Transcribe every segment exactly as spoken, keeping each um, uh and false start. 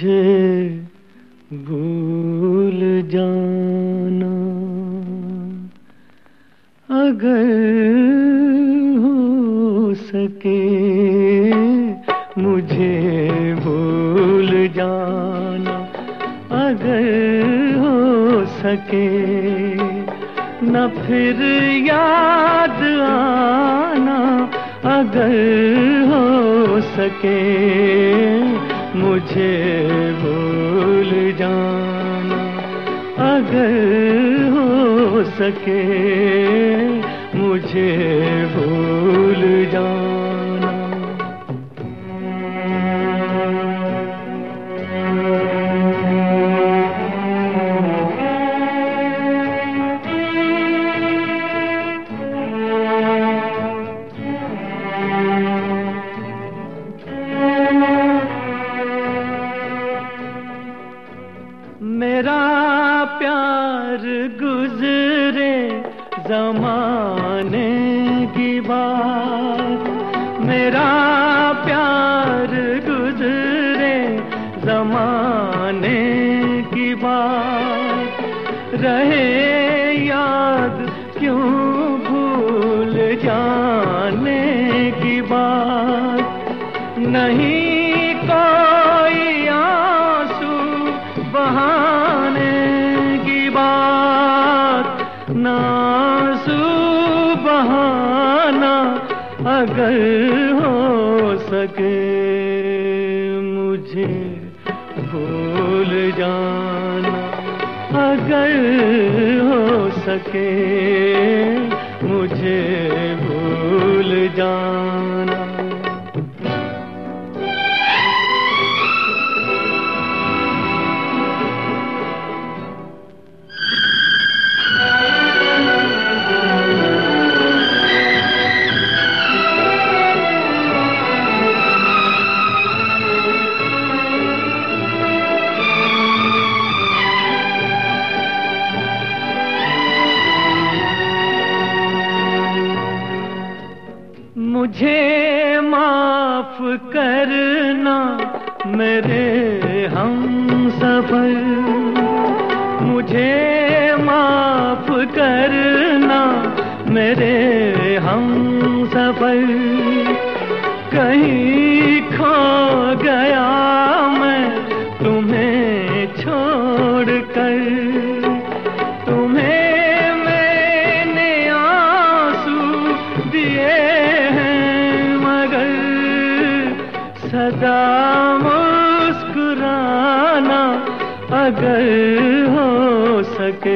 मुझे भूल जाना अगर हो सके, मुझे भूल जाना अगर हो सके, न फिर याद आना अगर हो सके, मुझे भूल जाना अगर हो सके, मुझे भूल जाना। मेरा प्यार गुजरे ज़माने की बात, मेरा प्यार गुजरे ज़माने की बात, रहे याद क्यों भूल जाने की बात। नहीं कोई आंसू बहाने की बात, ना आंसू बहाना अगर हो सके, मुझे भूल जाना अगर हो सके, मुझे भूल जाना। मुझे माफ करना मेरे हमसफर, मुझे माफ करना मेरे हमसफर, कहीं खो गया मैं तुम्हें छोड़कर, तुम्हें मैंने आंसू दिए सदा मुस्कुराना अगर हो सके,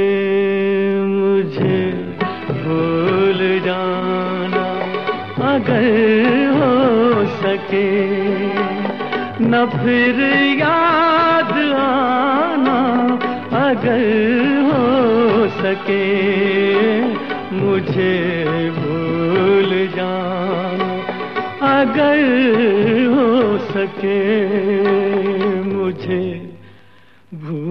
मुझे भूल जाना अगर हो सके, न फिर याद आना अगर हो सके, मुझे भूल जाना अगर हो सके, मुझे भूल